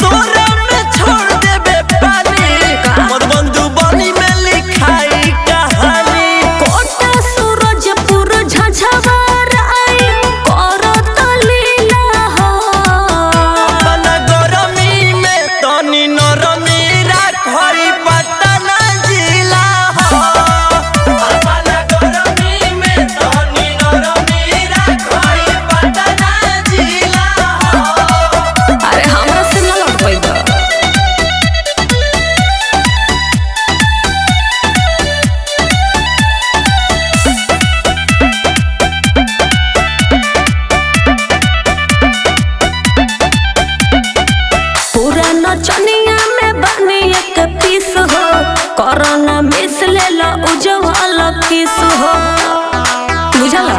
तोरे में छोड़ देबे पानी मोर बंधु बनी में लिखाई कहानी कोटा सूरजपुर झझवार आई करत लीला हो अपन गरमी में तनी नरमी राखई पटना जिला हो अपन गरमी में तनी नरमी राखई पटना जिला हो। अरे हमरा से न लड़ पैबा पूरा नचनिया में बनी एक पीस हो करना मिस लेला उजवाल किस हो बुझला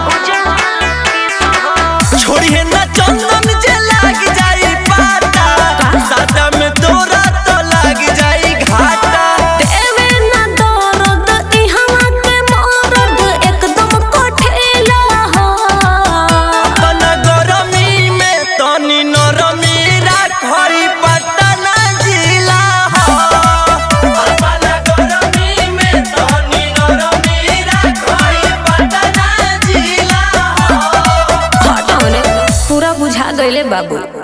छोड़िए ना चंदन जे लाग जाई पाता सादा में तोरा तो लाग जाई घाटा देवे ना दर्द इहवा के मरद एकदम कठेला हो अपन गरमी में तनी नरमी राखई पटना जिला हो अपन गरमी में तनी नरमी राखई पटना जिला हो। हटाओ ने पूरा बुझा गइले बाबू।